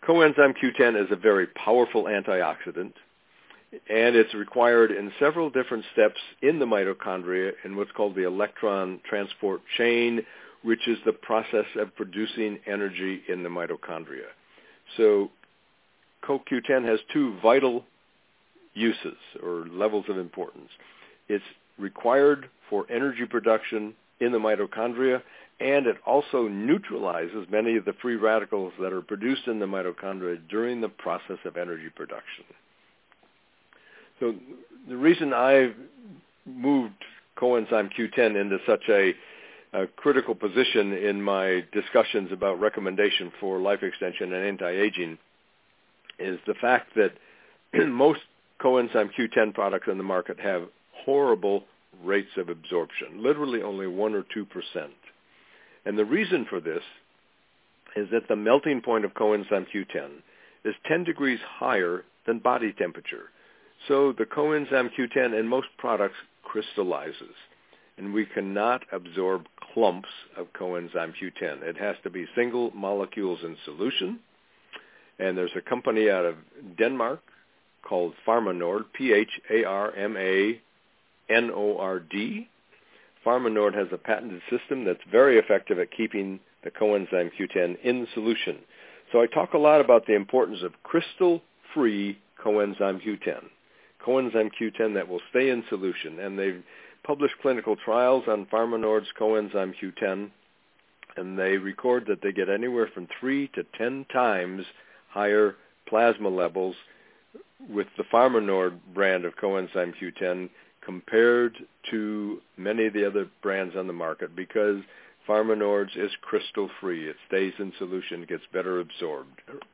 Coenzyme Q10 is a very powerful antioxidant, and it's required in several different steps in the mitochondria in what's called the electron transport chain, which is the process of producing energy in the mitochondria. So CoQ10 has two vital uses or levels of importance. It's required for energy production in the mitochondria, and it also neutralizes many of the free radicals that are produced in the mitochondria during the process of energy production. So the reason I've moved coenzyme Q10 into such a critical position in my discussions about recommendation for life extension and anti-aging is the fact that most coenzyme Q10 products in the market have horrible rates of absorption, literally only 1 or 2%. And the reason for this is that the melting point of coenzyme Q10 is 10 degrees higher than body temperature. So the coenzyme Q10 in most products crystallizes, and we cannot absorb clumps of coenzyme Q10. It has to be single molecules in solution, and there's a company out of Denmark called Pharmanord, Pharmanord. Pharmanord has a patented system that's very effective at keeping the coenzyme Q10 in solution. So I talk a lot about the importance of crystal-free coenzyme Q10, coenzyme Q10 that will stay in solution. And they've published clinical trials on Pharmanord's coenzyme Q10, and they record that they get anywhere from 3 to 10 times higher plasma levels with the Pharmanord brand of coenzyme Q10 compared to many of the other brands on the market, because Pharmanord's is crystal free. It stays in solution, gets better absorbed.